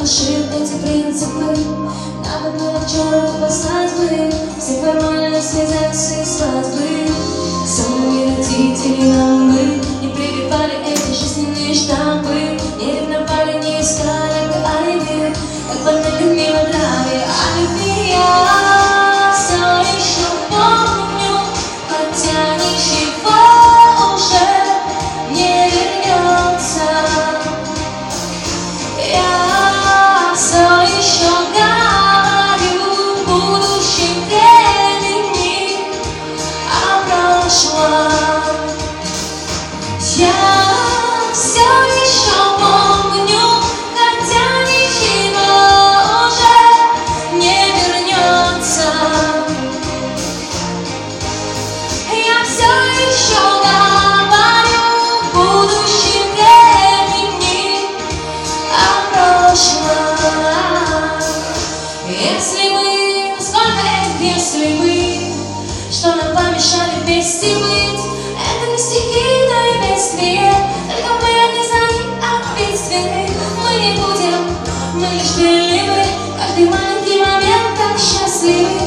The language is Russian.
наши эти принципы. Надо было вчера послать бы все формально связаться и свадьбы. Самые родители нам бы не прививали эти жизненные штампы, не ревновали, не искали бы алиби, как больно любви мелодрамы. А любви я все еще помню, хотя ничего уже не вернется. Я все еще говорю будущем времени о прошлом. Я все еще помню, хотя ничего уже не вернется. Я все еще говорю будущем времени о прошлом. Если мы, насколько этих если мы, что нам помешали вместе быть, это не стихийное бедствие, только мы одни за них ответственны. Мы не будем, мы лишь переливы, каждый маленький момент так счастливы.